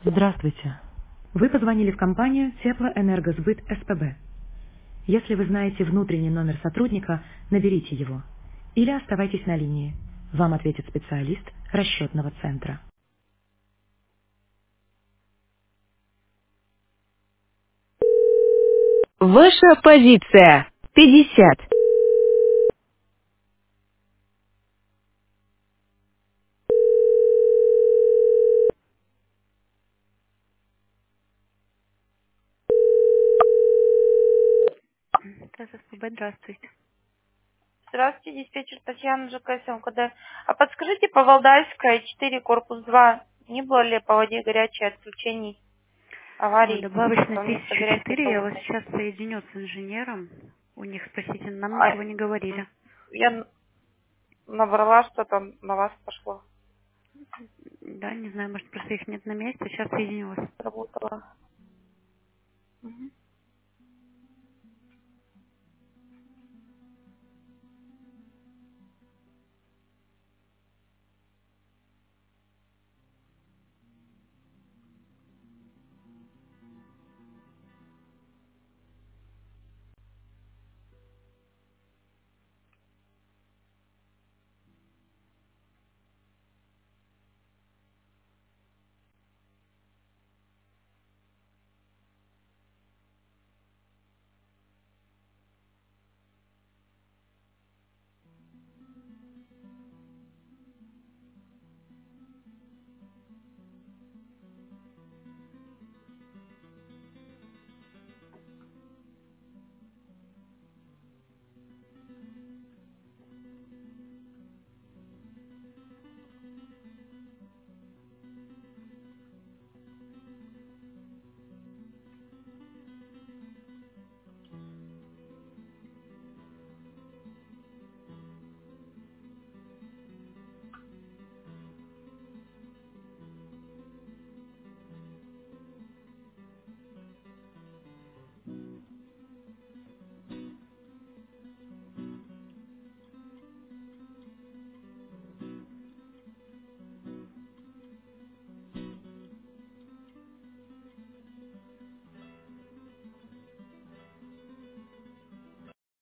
Здравствуйте. Вы позвонили в компанию Теплоэнергосбыт СПБ. Если вы знаете внутренний номер сотрудника, наберите его. Или оставайтесь на линии. Вам ответит специалист расчетного центра. Ваша позиция 50. ССПБ, здравствуйте. Здравствуйте, диспетчер Татьяна ЖКС МКД. А подскажите, по Валдайская, 4, корпус 2, не было ли по воде горячей отключений, аварий Добавочно по вместо горячей 1004, я вас холодной? сейчас соединю с инженером. У них спросите, нам А, ничего не говорили. я набрала что-то, на вас пошло, Да, не знаю, может, просто их нет на месте, сейчас соединю вас. работала. Мгм.